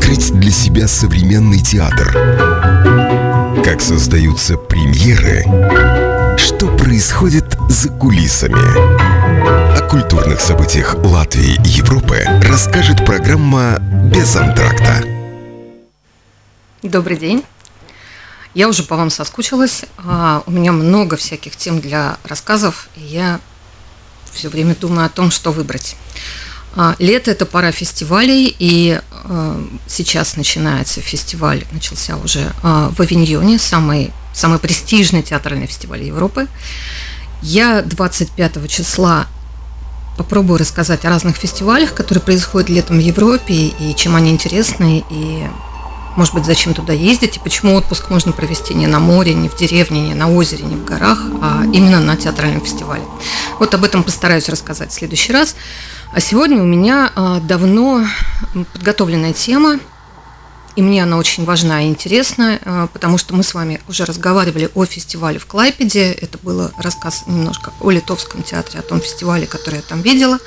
открыть для себя современный театр? Как создаются премьеры? Что происходит за кулисами? О культурных событиях Латвии и Европы расскажет программа «Без антракта». Добрый день. Я уже по вам соскучилась. У меня много всяких тем для рассказов, и я все время думаю о том, что выбрать. Лето – это пора фестивалей, и сейчас начинается фестиваль, начался уже в Авиньоне, самый престижный театральный фестиваль Европы. Я 25 числа попробую рассказать о разных фестивалях, которые происходят летом в Европе, и чем они интересны, и, может быть, зачем туда ездить, и почему отпуск можно провести не на море, не в деревне, не на озере, не в горах, а именно на театральном фестивале. Вот об этом постараюсь рассказать в следующий раз. А сегодня у меня давно подготовленная тема, и мне она очень важна и интересна, потому что мы с вами уже разговаривали о фестивале в Клайпеде. Это был рассказ немножко о Литовском театре, о том фестивале, который я там видела.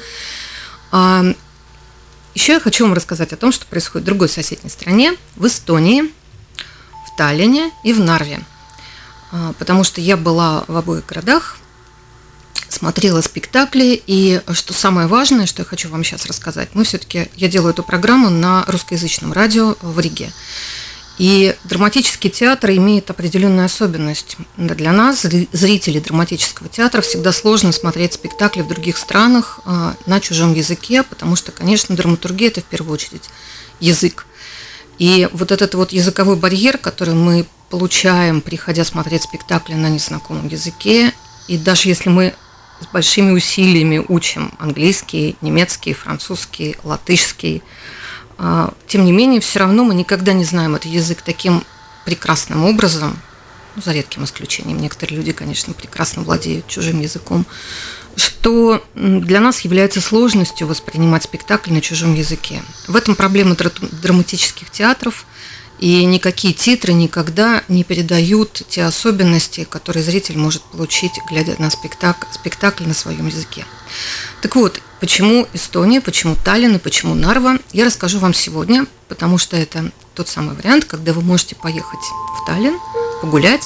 Еще я хочу вам рассказать о том, что происходит в другой соседней стране, в Эстонии, в Таллине и в Нарве. Потому что я была в обоих городах, смотрела спектакли, и что самое важное, что я хочу вам сейчас рассказать, я делаю эту программу на русскоязычном радио в Риге. И драматический театр имеет определенную особенность. Для нас, зрителей драматического театра, всегда сложно смотреть спектакли в других странах на чужом языке, потому что, конечно, драматургия – это в первую очередь язык. И вот этот вот языковой барьер, который мы получаем, приходя смотреть спектакли на незнакомом языке, и даже если мы с большими усилиями учим английский, немецкий, французский, латышский, тем не менее, все равно мы никогда не знаем этот язык таким прекрасным образом, за редким исключением. Некоторые люди, конечно, прекрасно владеют чужим языком, что для нас является сложностью воспринимать спектакль на чужом языке. В этом проблема драматических театров, и никакие титры никогда не передают те особенности, которые зритель может получить, глядя на спектакль на своем языке. Так вот, почему Эстония, почему Таллин и почему Нарва, я расскажу вам сегодня, потому что это тот самый вариант, когда вы можете поехать в Таллин, погулять,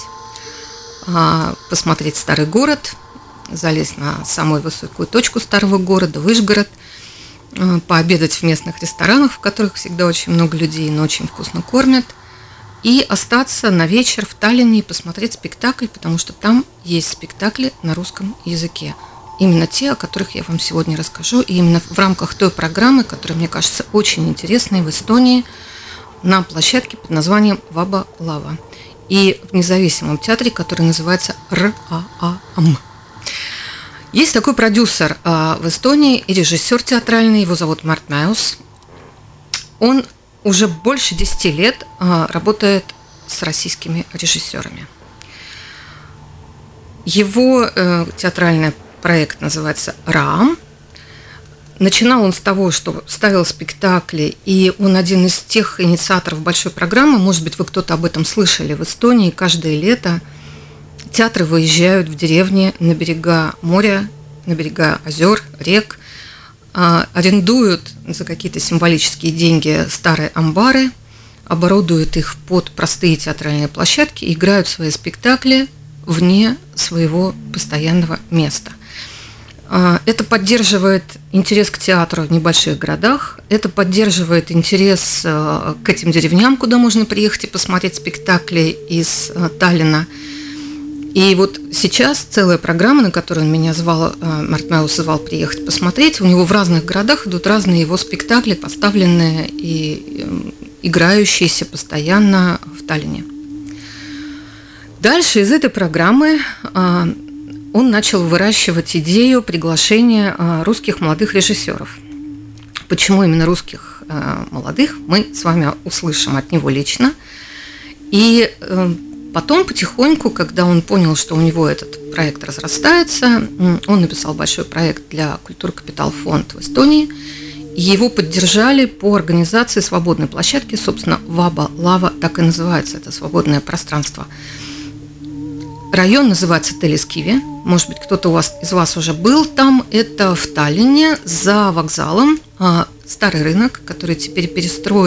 посмотреть старый город, залезть на самую высокую точку старого города, Вышгород, пообедать в местных ресторанах, в которых всегда очень много людей, но очень вкусно кормят, и остаться на вечер в Таллине и посмотреть спектакль, потому что там есть спектакли на русском языке. Именно те, о которых я вам сегодня расскажу, и именно в рамках той программы, которая, мне кажется, очень интересной в Эстонии, на площадке под названием «Ваба Лава» и в независимом театре, который называется РААМ. Есть такой продюсер в Эстонии и режиссер театральный, его зовут Март Mäus. Он уже больше 10 лет работает с российскими режиссерами. Его театральный проект называется «РААМ». Начинал он с того, что ставил спектакли, и он один из тех инициаторов большой программы, может быть, вы кто-то об этом слышали, в Эстонии каждое лето театры выезжают в деревни на берега моря, на берега озер, рек, арендуют за какие-то символические деньги старые амбары, оборудуют их под простые театральные площадки и играют свои спектакли вне своего постоянного места. Это поддерживает интерес к театру в небольших городах, это поддерживает интерес к этим деревням, куда можно приехать и посмотреть спектакли из Таллина. И вот сейчас целая программа, на которую он меня звал, Март Mäus звал приехать посмотреть, у него в разных городах идут разные его спектакли, поставленные и играющиеся постоянно в Таллине. Дальше из этой программы он начал выращивать идею приглашения русских молодых режиссеров. Почему именно русских молодых, мы с вами услышим от него лично. И потом потихоньку, когда он понял, что у него этот проект разрастается, он написал большой проект для Культур Капитал Фонд в Эстонии. Его поддержали по организации свободной площадки, собственно, Ваба Лава, так и называется это свободное пространство. Район называется Телескиви. Может быть, кто-то из вас уже был там. Это в Таллине, за вокзалом. Старый рынок, который теперь перестроен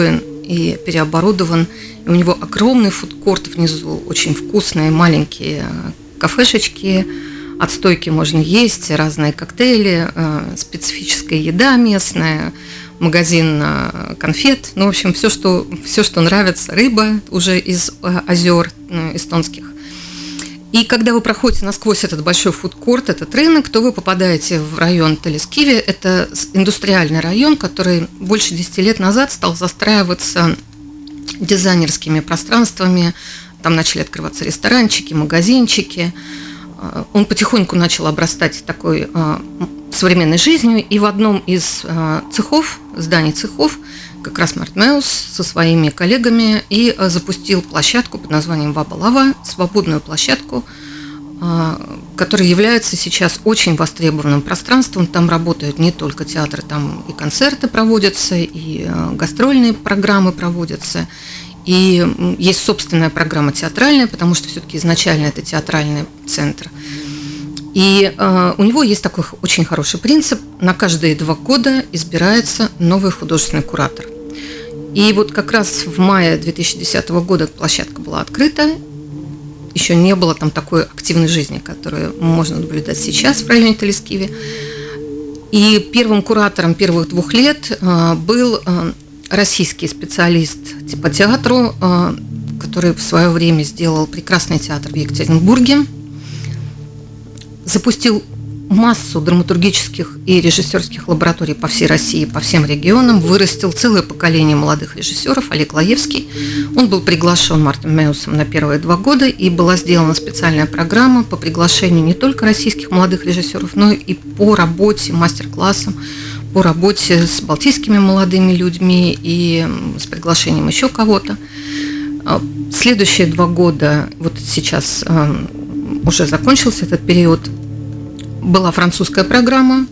и переоборудован. И у него огромный фудкорт внизу, очень вкусные маленькие кафешечки. От стойки можно есть разные коктейли, специфическая еда местная, магазин конфет. Ну, в общем, все, что нравится. Рыба уже из озер эстонских. И когда вы проходите насквозь этот большой фудкорт, этот рынок, то вы попадаете в район Телескиви. Это индустриальный район, который больше 10 лет назад стал застраиваться дизайнерскими пространствами. Там начали открываться ресторанчики, магазинчики. Он потихоньку начал обрастать такой современной жизнью. И в одном из зданий цехов, как раз Март Меус со своими коллегами и запустил площадку под названием Ваба Лава, свободную площадку, которая является сейчас очень востребованным пространством. Там работают не только театры, там и концерты проводятся, и гастрольные программы проводятся, и есть собственная программа театральная, потому что все-таки изначально это театральный центр. И у него есть такой очень хороший принцип. На каждые 2 года избирается новый художественный куратор. И вот как раз в мае 2010 года площадка была открыта. Еще не было там такой активной жизни, которую можно наблюдать сейчас в районе Телескиви. И первым куратором первых 2 лет был российский специалист по театру, который в свое время сделал прекрасный театр в Екатеринбурге. Запустил массу драматургических и режиссерских лабораторий по всей России, по всем регионам, вырастил целое поколение молодых режиссеров. Олег Лаевский. Он был приглашен Мартом Меусом на первые 2 года, и была сделана специальная программа по приглашению не только российских молодых режиссеров, но и по работе, мастер-классам, по работе с балтийскими молодыми людьми и с приглашением еще кого-то. Следующие 2 года, вот сейчас уже закончился этот период, была французская программа,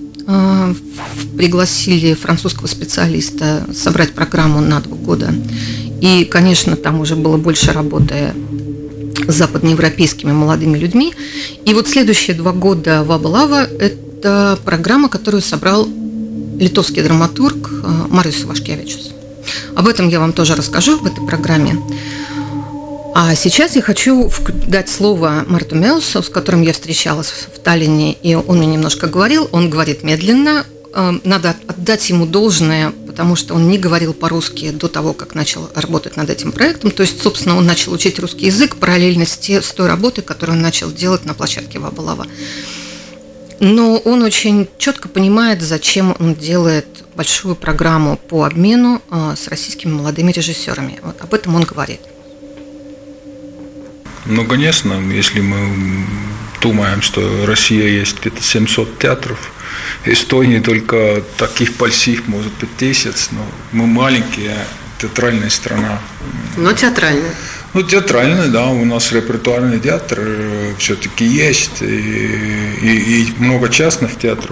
пригласили французского специалиста собрать программу на 2 года. И, конечно, там уже было больше работы с западноевропейскими молодыми людьми. И вот следующие 2 года Ваба Лава – это программа, которую собрал литовский драматург Мариус Ивашкевичус. Об этом я вам тоже расскажу в этой программе. А сейчас я хочу дать слово Марту Меусу, с которым я встречалась в Таллине, и он мне немножко говорил. Он говорит медленно. Надо отдать ему должное, потому что он не говорил по-русски до того, как начал работать над этим проектом. То есть, собственно, он начал учить русский язык параллельно с той работой, которую он начал делать на площадке Ваба Лава. Но он очень четко понимает, зачем он делает большую программу по обмену с российскими молодыми режиссерами. Вот об этом он говорит. Ну, конечно, если мы думаем, что Россия есть где-то 700 театров, Эстонии только таких больших, может быть, 1000, но мы маленькая театральная страна. Но театральная. Ну, театральный, да, у нас репертуарный театр все-таки есть, и много частных театров,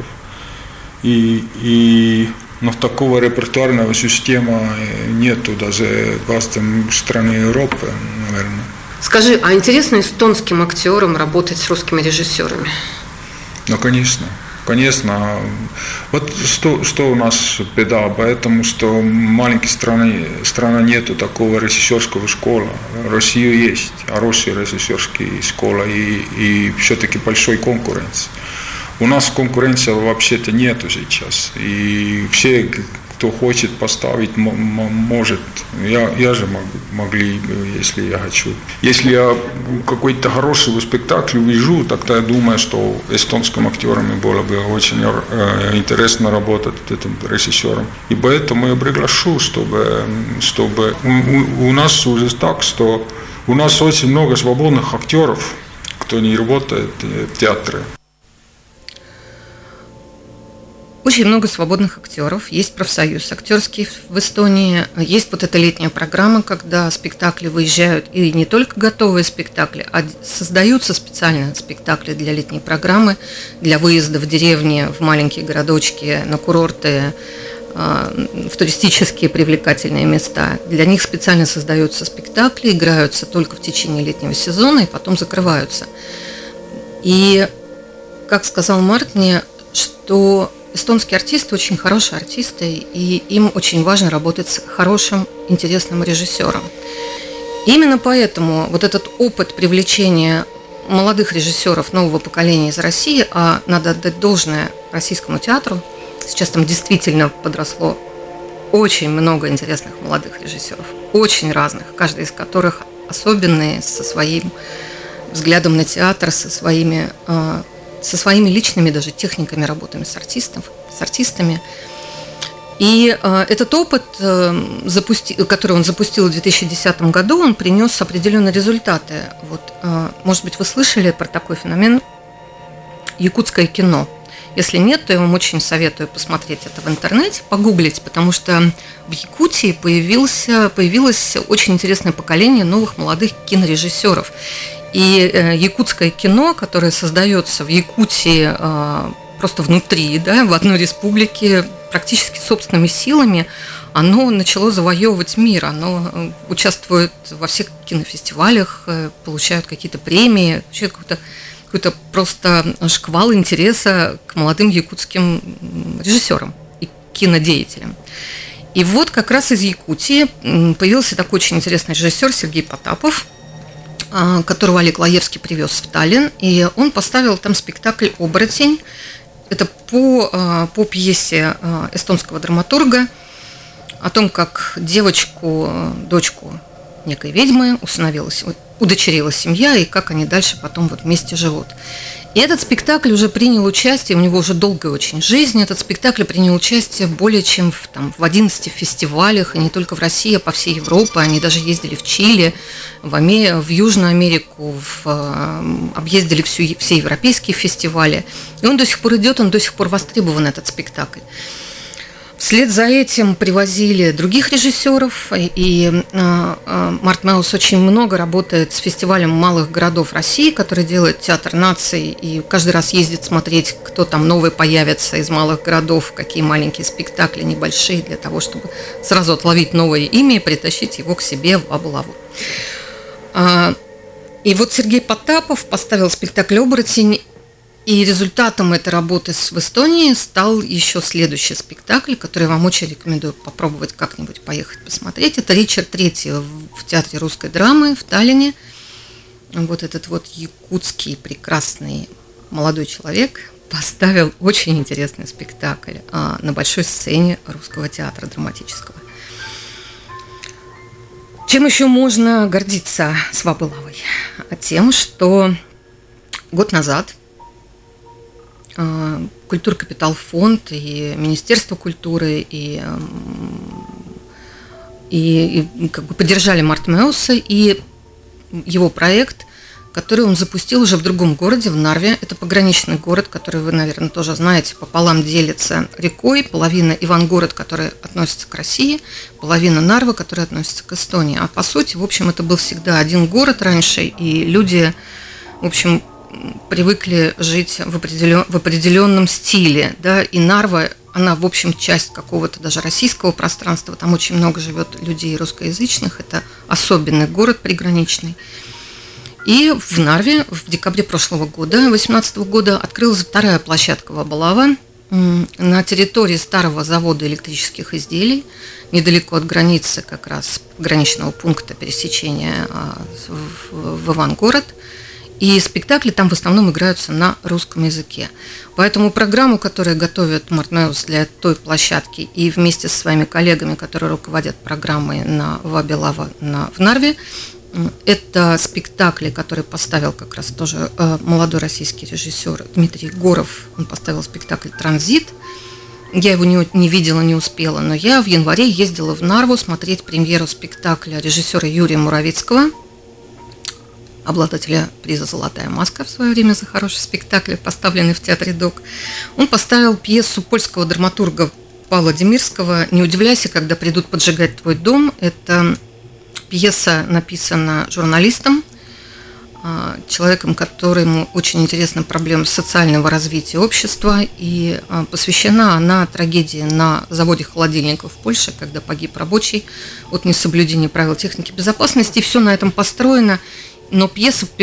но такого репертуарного системы нету даже в остальных странах Европы, наверное. Скажи, а интересно эстонским актерам работать с русскими режиссерами? Ну, конечно. Конечно. Вот что у нас беда, поэтому что в маленькой стране нету такого режиссерского школы. В России есть хорошие режиссерские школы и все-таки большой конкуренции. У нас конкуренции вообще-то нету сейчас. И все, кто хочет поставить, может. Я же могли, если я хочу. Если я какой-то хороший спектакль увижу, тогда я думаю, что эстонским актерам было бы очень интересно работать с этим режиссером. И поэтому я приглашу, чтобы у нас уже так, что у нас очень много свободных актеров, кто не работает в театре. Очень много свободных актеров. Есть профсоюз актерский в Эстонии. Есть вот эта летняя программа, когда спектакли выезжают, и не только готовые спектакли, а создаются специально спектакли для летней программы, для выезда в деревни, в маленькие городочки, на курорты, в туристические привлекательные места. Для них специально создаются спектакли, играются только в течение летнего сезона и потом закрываются. И, как сказал Март мне, что эстонские артисты очень хорошие артисты, и им очень важно работать с хорошим, интересным режиссером. Именно поэтому вот этот опыт привлечения молодых режиссеров нового поколения из России, а надо отдать должное российскому театру, сейчас там действительно подросло очень много интересных молодых режиссеров, очень разных, каждый из которых особенный, со своим взглядом на театр, со своими личными даже техниками, работами с артистами. И этот опыт, который он запустил в 2010 году, он принес определенные результаты. Вот, может быть, вы слышали про такой феномен якутское кино. Если нет, то я вам очень советую посмотреть это в интернете, погуглить, потому что в Якутии появилось очень интересное поколение новых молодых кинорежиссеров. И якутское кино, которое создается в Якутии просто внутри, да, в одной республике, практически собственными силами, оно начало завоевывать мир, оно участвует во всех кинофестивалях, получают какие-то премии, вообще какой-то просто шквал интереса к молодым якутским режиссерам и кинодеятелям. И вот как раз из Якутии появился такой очень интересный режиссер Сергей Потапов, которого Олег Лаевский привез в Таллин, и он поставил там спектакль «Оборотень». Это по пьесе эстонского драматурга о том, как девочку, дочку некой ведьмы удочерила семья, и как они дальше потом вот вместе живут. И этот спектакль уже принял участие, у него уже долгая очень жизнь, этот спектакль принял участие более чем в 11 фестивалях, и не только в России, а по всей Европе. Они даже ездили в Чили, в Южную Америку, объездили все европейские фестивали. И он до сих пор идет, он до сих пор востребован, этот спектакль. Вслед за этим привозили других режиссеров, и Март Меус очень много работает с фестивалем малых городов России, который делает театр наций, и каждый раз ездит смотреть, кто там новый появится из малых городов, какие маленькие спектакли, небольшие, для того, чтобы сразу отловить новое имя и притащить его к себе в Абу-Лаву. И вот Сергей Потапов поставил спектакль «Оборотень», и результатом этой работы в Эстонии стал еще следующий спектакль, который я вам очень рекомендую попробовать как-нибудь поехать посмотреть. Это Ричард III в Театре русской драмы в Таллине. Вот этот вот якутский прекрасный молодой человек поставил очень интересный спектакль на большой сцене Русского театра драматического. Чем еще можно гордиться с Абу-Лавой? Тем, что год назад Культура Капитал Фонд и Министерство культуры и как бы поддержали Марта Меуса и его проект, который он запустил уже в другом городе, в Нарве. Это пограничный город, который вы, наверное, тоже знаете, пополам делится рекой. Половина Ивангород, который относится к России, половина Нарва, который относится к Эстонии. А по сути, в общем, это был всегда один город раньше, и люди, в общем, привыкли жить в определенном стиле, да, и Нарва, она, в общем, часть какого-то даже российского пространства, там очень много живет людей русскоязычных, это особенный город приграничный. И в Нарве в декабре прошлого года, 2018 года, открылась вторая площадка в Абу-Лава на территории старого завода электрических изделий, недалеко от границы, как раз граничного пункта пересечения в Ивангород. И спектакли там в основном играются на русском языке. Поэтому программу, которую готовит Март Меус для той площадки, и вместе со своими коллегами, которые руководят программой в Абу-Лава в Нарве, это спектакли, которые поставил как раз тоже молодой российский режиссер Дмитрий Горов. Он поставил спектакль «Транзит». Я его не видела, не успела, но я в январе ездила в Нарву смотреть премьеру спектакля режиссера Юрия Муравицкого, обладателя приза «Золотая маска» в свое время за хороший спектакль, поставленный в Театре ДОК. Он поставил пьесу польского драматурга Павла Демирского «Не удивляйся, когда придут поджигать твой дом». Это пьеса написана журналистом, человеком, которому очень интересна проблема социального развития общества, и посвящена она трагедии на заводе холодильников в Польше, когда погиб рабочий от несоблюдения правил техники безопасности. И все на этом построено. Но пьеса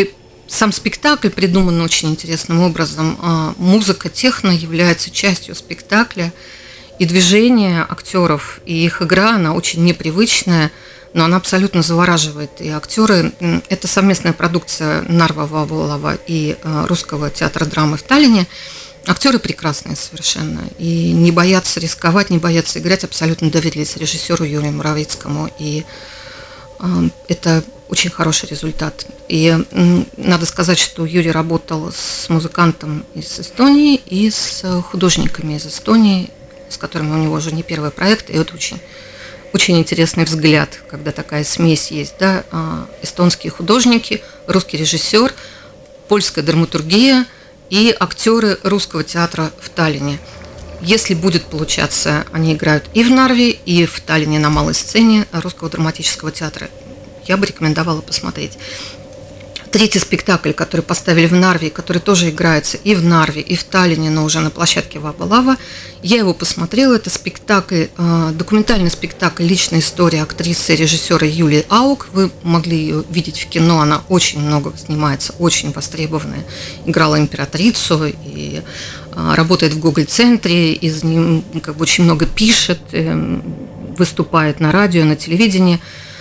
Сам спектакль придуман очень интересным образом. Музыка техно является частью спектакля, и движение актеров, и их игра, она очень непривычная, но она абсолютно завораживает. И актеры, это совместная продукция Нарва Вабалава и Русского театра драмы в Таллине. Актеры прекрасные совершенно, и не боятся рисковать, не боятся играть, абсолютно доверились режиссеру Юрию Муравицкому, и это очень хороший результат. И надо сказать, что Юрий работал с музыкантом из Эстонии и с художниками из Эстонии, с которыми у него уже не первый проект, и это очень, очень интересный взгляд, когда такая смесь есть, да, эстонские художники, русский режиссер, польская драматургия и актеры Русского театра в Таллине. Если будет получаться, они играют и в Нарве, и в Таллине на малой сцене Русского драматического театра. Я бы рекомендовала посмотреть. Третий спектакль, который поставили в Нарве, который тоже играется и в Нарве, и в Таллине, но уже на площадке Вабалава, я его посмотрела. Это спектакль, документальный спектакль «Личная история» актрисы и режиссера Юлии Аук. Вы могли ее видеть в кино, она очень много снимается, очень востребованная. Играла императрицу и работает в Гоголь-центре, из нее как бы очень много пишет, выступает на радио, на телевидении.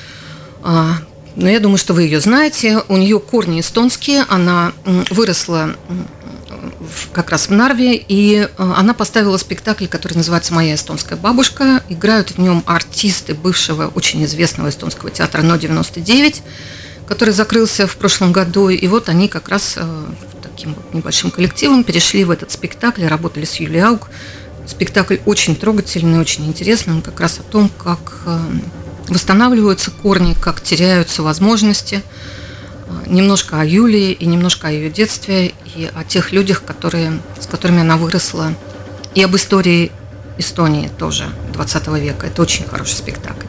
Но я думаю, что вы ее знаете. У нее корни эстонские. Она выросла как раз в Нарве, и она поставила спектакль, который называется «Моя эстонская бабушка». Играют в нем артисты бывшего очень известного эстонского театра НО-99, который закрылся в прошлом году. И вот они как раз таким вот небольшим коллективом перешли в этот спектакль, работали с Юлией Аук. Спектакль очень трогательный, очень интересный. Он как раз о том, как восстанавливаются корни, как теряются возможности. Немножко о Юлии и немножко о ее детстве, и о тех людях, с которыми она выросла, и об истории Эстонии тоже 20 века. Это очень хороший спектакль.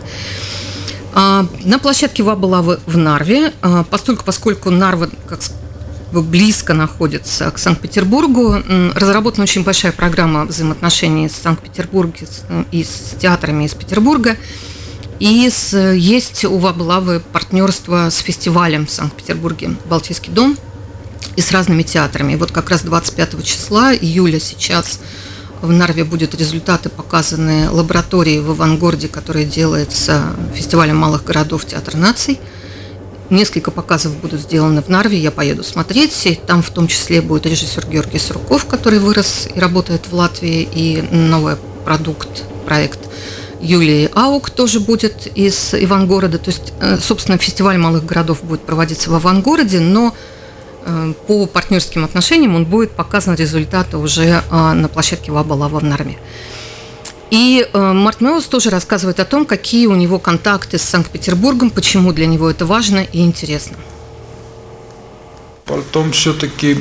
На площадке Вабалавы в Нарве, поскольку Нарва близко находится к Санкт-Петербургу, разработана очень большая программа взаимоотношений с Санкт-Петербургом и с театрами из Петербурга. И есть у Вабалавы партнерство с фестивалем в Санкт-Петербурге «Балтийский дом» и с разными театрами. И вот как раз 25 числа июля сейчас в Нарве будут результаты показаны лаборатории в Авангорде, которая делается фестивалем малых городов «Театр наций». Несколько показов будут сделаны в Нарве, я поеду смотреть. И там в том числе будет режиссер Георгий Сурков, который вырос и работает в Латвии, и новый проект Юлии Аук тоже будет из Ивангорода. То есть, собственно, фестиваль малых городов будет проводиться в Ивангороде, но по партнерским отношениям он будет показан результаты уже на площадке Вабалава в Нарве. И Март Меус тоже рассказывает о том, какие у него контакты с Санкт-Петербургом, почему для него это важно и интересно. Потом все-таки,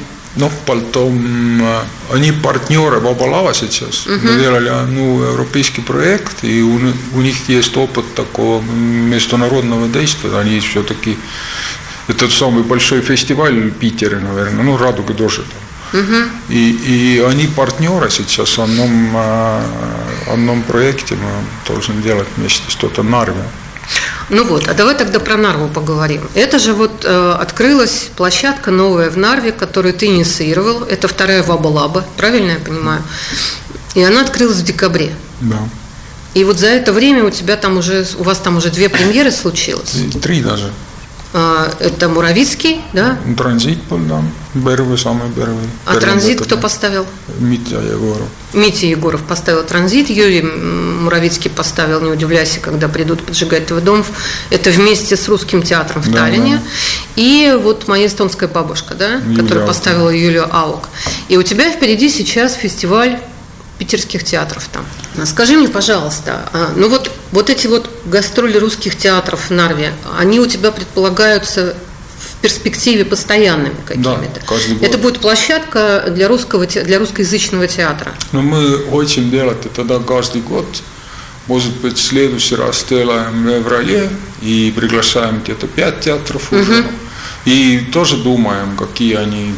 они партнеры Вабалава сейчас. Мы делали европейский проект, и у них есть опыт такого международного действия. Они все-таки, это самый большой фестиваль в Питере, наверное, «Радуга» тоже там. И они партнеры сейчас в одном проекте, мы должны делать вместе что-то в Нарве. Ну вот, а давай тогда про Нарву поговорим. Это же вот открылась площадка новая в Нарве, которую ты инициировал. Это вторая Вабалаба, правильно я понимаю? И она открылась в декабре. Да. И вот за это время у вас там уже 2 премьеры случилось? 3 даже. Это Муравицкий, да? Транзит был, да. Самый первый. А транзит кто поставил? Митя Егоров. Митя Егоров поставил транзит, Юрий Муравицкий поставил «Не удивляйся, когда придут поджигать твой дом». Это вместе с Русским театром в Таллине. Да. И вот «Моя эстонская бабушка», да, которую поставила Юлия Аук. И у тебя впереди сейчас фестиваль питерских театров там. Скажи мне, пожалуйста, вот эти вот гастроли русских театров в Нарве, они у тебя предполагаются в перспективе постоянными какими-то? Да, каждый год. Это будет площадка для русскоязычного театра? Мы хотим делать это каждый год. Может быть, в следующий раз делаем в феврале и приглашаем где-то 5 театров уже. И тоже думаем, какие они...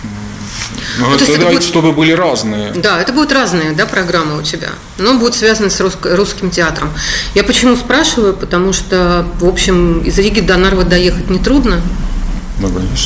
чтобы были разные. Да, это будут разные, да, программы у тебя, но будут связаны с русским театром. Я почему спрашиваю, потому что, в общем, из Риги до Нарвы доехать нетрудно. Ну, конечно.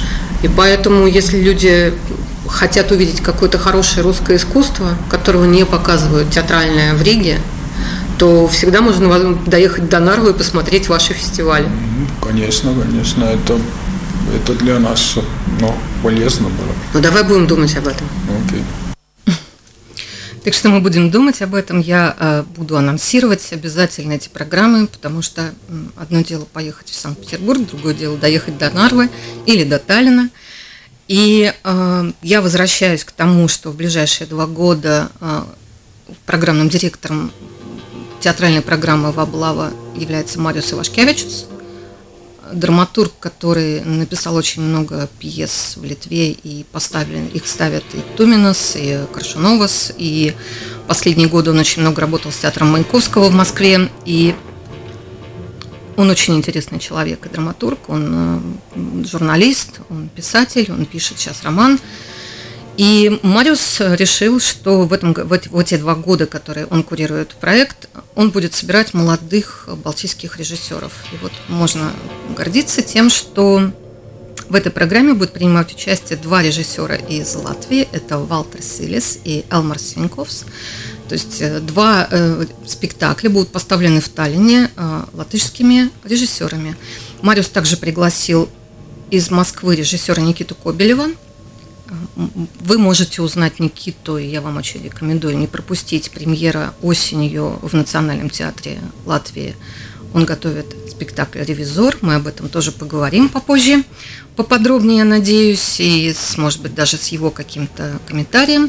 И поэтому, если люди хотят увидеть какое-то хорошее русское искусство, которого не показывают театральное в Риге, то всегда можно доехать до Нарвы и посмотреть ваши фестивали. Конечно, это для нас полезно было. Ну, давай будем думать об этом. Окей. Так что мы будем думать об этом. Я буду анонсировать обязательно эти программы, потому что одно дело поехать в Санкт-Петербург, другое дело доехать до Нарвы или до Таллина. И я возвращаюсь к тому, что в ближайшие 2 года программным директором театральной программы «Ваблава» является Мариус Ивашкевичус, драматург, который написал очень много пьес в Литве, и их ставят и Туминас, и Коршуновас, и последние годы он очень много работал с театром Маяковского в Москве, и он очень интересный человек и драматург, он журналист, он писатель, он пишет сейчас роман. И Мариус решил, что в эти 2 года, которые он курирует проект, он будет собирать молодых балтийских режиссеров. И вот можно гордиться тем, что в этой программе будут принимать участие 2 режиссера из Латвии. Это Валтер Силес и Элмарс Свинковс. То есть 2 спектакля будут поставлены в Таллине латышскими режиссерами. Мариус также пригласил из Москвы режиссера Никиту Кобелева. Вы можете узнать Никиту, и я вам очень рекомендую не пропустить премьера осенью в Национальном театре Латвии. Он готовит спектакль «Ревизор». Мы об этом тоже поговорим попозже, поподробнее, я надеюсь, и, может быть, даже с его каким-то комментарием.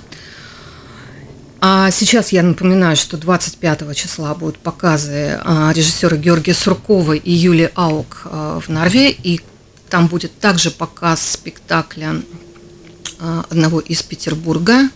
А сейчас я напоминаю, что 25 числа будут показы режиссера Георгия Суркова и Юлии Аук в Нарве, и там будет также показ спектакля одного из Петербурга,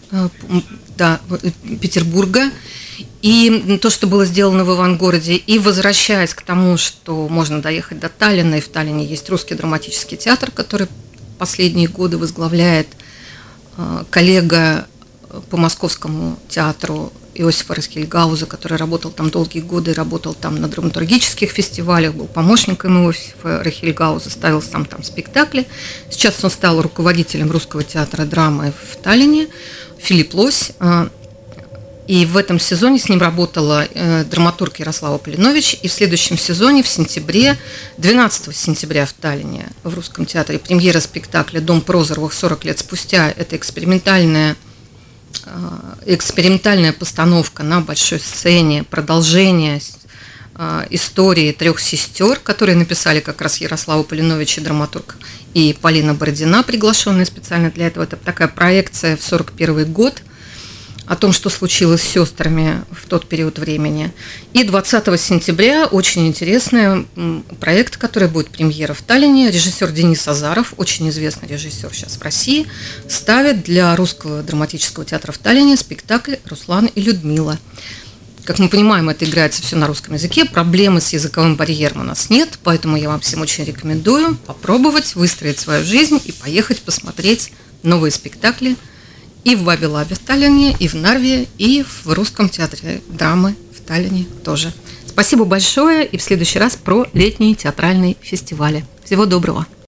и то, что было сделано в Ивангороде. И возвращаясь к тому, что можно доехать до Таллина, и в Таллине есть Русский драматический театр, который последние годы возглавляет коллега по Московскому театру Иосифа Рахильгауза, который работал там долгие годы, работал там на драматургических фестивалях, был помощником Иосифа Рахильгауза, ставил сам там спектакли. Сейчас он стал руководителем Русского театра драмы в Таллине, Филипп Лось. И в этом сезоне с ним работала драматург Ярослава Полинович. И в следующем сезоне, в сентябре, 12 сентября в Таллине, в Русском театре, премьера спектакля «Дом Прозоровых 40 лет спустя». Это экспериментальная постановка на большой сцене, продолжение истории 3 сестер, которые написали как раз Ярослава Полинович, драматург, и Полина Бородина, приглашенная специально для этого. Это такая проекция в 1941 год о том, что случилось с сестрами в тот период времени. И 20 сентября очень интересный проект, который будет премьера в Таллине. Режиссер Денис Азаров, очень известный режиссер сейчас в России, ставит для Русского драматического театра в Таллине спектакль «Руслан и Людмила». Как мы понимаем, это играется все на русском языке, проблемы с языковым барьером у нас нет, поэтому я вам всем очень рекомендую попробовать выстроить свою жизнь и поехать посмотреть новые спектакли и в Вавилабе в Таллине, и в Нарве, и в Русском театре драмы в Таллине тоже. Спасибо большое, и в следующий раз про летние театральные фестивали. Всего доброго!